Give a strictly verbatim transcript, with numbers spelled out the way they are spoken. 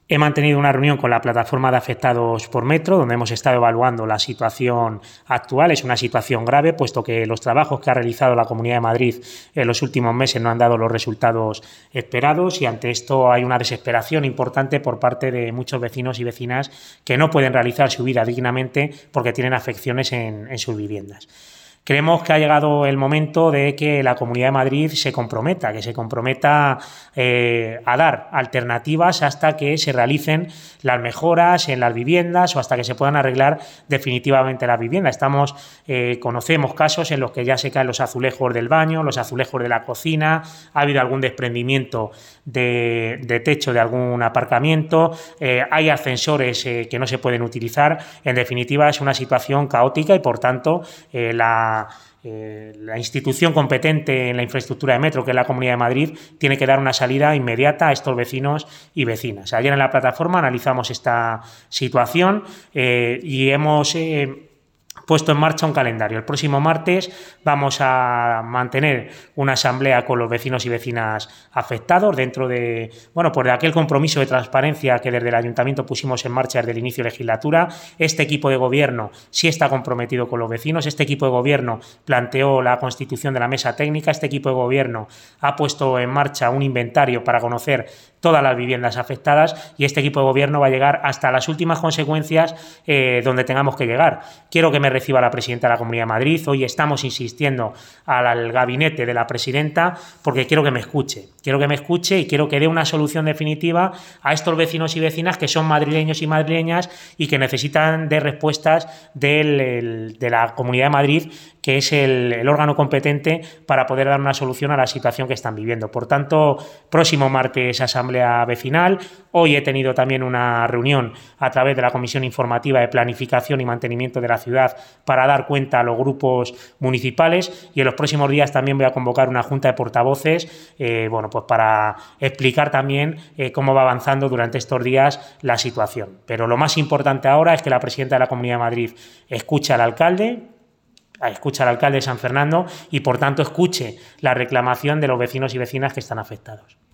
He mantenido una reunión con la plataforma de afectados por metro, donde hemos estado evaluando la situación actual. Es una situación grave, puesto que los trabajos que ha realizado la Comunidad de Madrid en los últimos meses no han dado los resultados esperados, y ante esto hay una desesperación importante por parte de muchos vecinos y vecinas que no pueden realizar su vida dignamente porque tienen afecciones en, en sus viviendas. Creemos que ha llegado el momento de que la Comunidad de Madrid se comprometa, que se comprometa eh, a dar alternativas hasta que se realicen las mejoras en las viviendas o hasta que se puedan arreglar definitivamente las viviendas. Estamos, eh, conocemos casos en los que ya se caen los azulejos del baño, los azulejos de la cocina, ha habido algún desprendimiento de, de techo de algún aparcamiento, eh, hay ascensores eh, que no se pueden utilizar. En definitiva, es una situación caótica y, por tanto, eh, la Eh, la institución competente en la infraestructura de metro, que es la Comunidad de Madrid, tiene que dar una salida inmediata a estos vecinos y vecinas. Ayer en la plataforma analizamos esta situación eh, y hemos eh, puesto en marcha un calendario. El próximo martes vamos a mantener una asamblea con los vecinos y vecinas afectados dentro de, bueno, pues de aquel compromiso de transparencia que desde el Ayuntamiento pusimos en marcha desde el inicio de legislatura. Este equipo de gobierno sí está comprometido con los vecinos. Este equipo de gobierno planteó la constitución de la mesa técnica. Este equipo de gobierno ha puesto en marcha un inventario para conocer todas las viviendas afectadas, y este equipo de gobierno va a llegar hasta las últimas consecuencias eh, donde tengamos que llegar. Quiero que me reciba la presidenta de la Comunidad de Madrid. Hoy estamos insistiendo al, al gabinete de la presidenta porque quiero que me escuche. Quiero que me escuche y quiero que dé una solución definitiva a estos vecinos y vecinas que son madrileños y madrileñas y que necesitan de respuestas del, el, de la Comunidad de Madrid, que es el, el órgano competente para poder dar una solución a la situación que están viviendo. Por tanto, próximo martes asamblea vecinal. Hoy he tenido también una reunión a través de la Comisión Informativa de Planificación y Mantenimiento de la Ciudad para dar cuenta a los grupos municipales, y en los próximos días también voy a convocar una junta de portavoces eh, bueno, pues para explicar también eh, cómo va avanzando durante estos días la situación. Pero lo más importante ahora es que la presidenta de la Comunidad de Madrid escuche al alcalde, escucha al alcalde de San Fernando y, por tanto, escuche la reclamación de los vecinos y vecinas que están afectados.